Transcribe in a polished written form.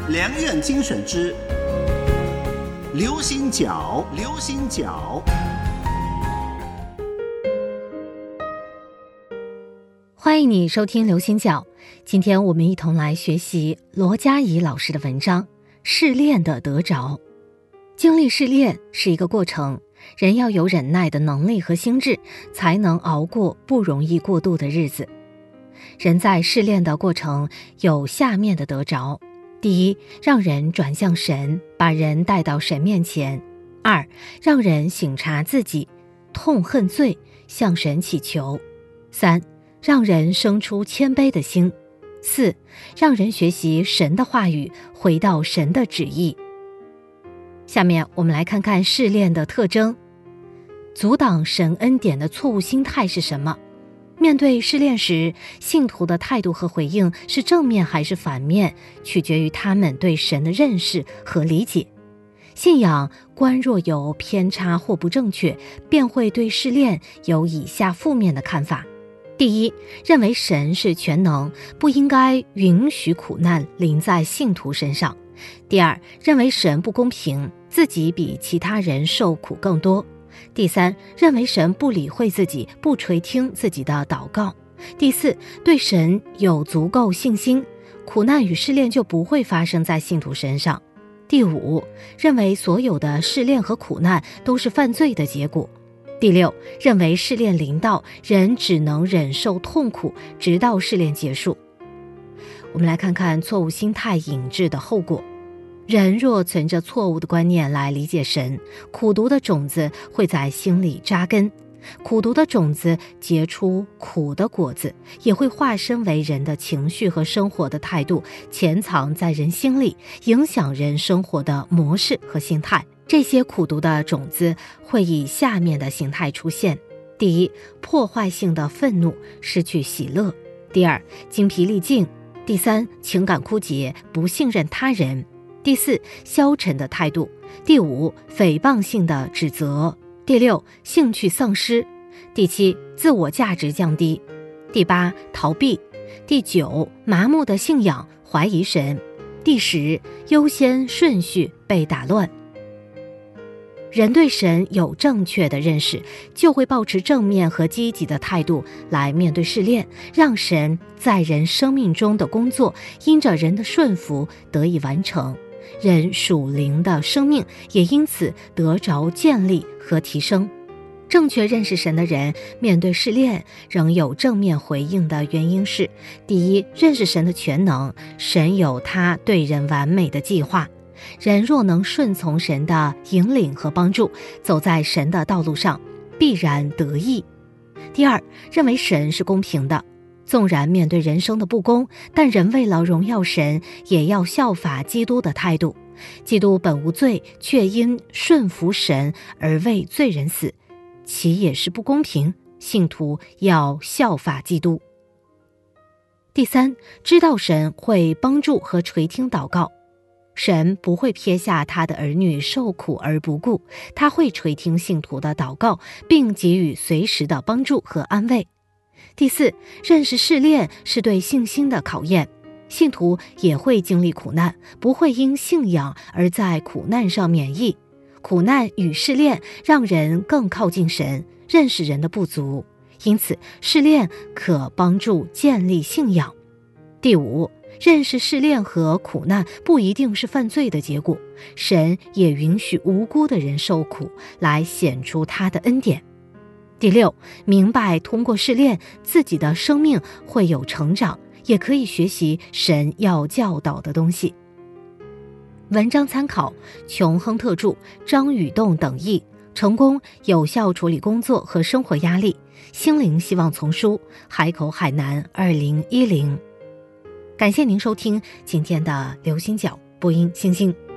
良苑精选之流行角，流行角。 欢迎你收听流行角，今天我们一同来学习罗佳怡老师的文章《试炼的得着》。经历试炼是一个过程，人要有忍耐的能力和心智，才能熬过不容易过度的日子。人在试炼的过程有下面的得着：第一，让人转向神，把人带到神面前；二，让人省察自己，痛恨罪，向神祈求；三，让人生出谦卑的心；四，让人学习神的话语，回到神的旨意。下面我们来看看试炼的特征。阻挡神恩典的错误心态是什么？面对试炼时，信徒的态度和回应是正面还是反面，取决于他们对神的认识和理解。信仰观若有偏差或不正确，便会对试炼有以下负面的看法。第一，认为神是全能，不应该允许苦难临在信徒身上。第二，认为神不公平，自己比其他人受苦更多。第三，认为神不理会自己，不垂听自己的祷告。第四，对神有足够信心，苦难与试炼就不会发生在信徒身上。第五，认为所有的试炼和苦难都是犯罪的结果。第六，认为试炼临到，人只能忍受痛苦，直到试炼结束。我们来看看错误心态引致的后果。人若存着错误的观念来理解神，苦毒的种子会在心里扎根，苦毒的种子结出苦的果子，也会化身为人的情绪和生活的态度，潜藏在人心里，影响人生活的模式和心态。这些苦毒的种子会以下面的形态出现：第一，破坏性的愤怒，失去喜乐；第二，精疲力尽；第三，情感枯竭，不信任他人；第四，消沉的态度；第五，诽谤性的指责；第六，兴趣丧失；第七，自我价值降低；第八，逃避；第九，麻木的信仰，怀疑神；第十，优先顺序被打乱。人对神有正确的认识，就会保持正面和积极的态度来面对试炼，让神在人生命中的工作因着人的顺服得以完成，人属灵的生命也因此得着建立和提升。正确认识神的人面对试炼仍有正面回应的原因是：第一，认识神的全能，神有他对人完美的计划，人若能顺从神的引领和帮助，走在神的道路上，必然得益。第二，认为神是公平的，纵然面对人生的不公，但人为了荣耀神，也要效法基督的态度。基督本无罪，却因顺服神而为罪人死，其也是不公平？信徒要效法基督。第三，知道神会帮助和垂听祷告，神不会撇下他的儿女受苦而不顾，他会垂听信徒的祷告，并给予随时的帮助和安慰。第四，认识试炼是对信心的考验，信徒也会经历苦难，不会因信仰而在苦难上免疫。苦难与试炼让人更靠近神，认识人的不足，因此试炼可帮助建立信仰。第五，认识试炼和苦难不一定是犯罪的结果，神也允许无辜的人受苦，来显出他的恩典。第六，明白通过试炼，自己的生命会有成长，也可以学习神要教导的东西。文章参考琼·亨特著，张宇栋等译，成功有效处理工作和生活压力，心灵希望丛书，海口海南2010。感谢您收听今天的流行角播音星星。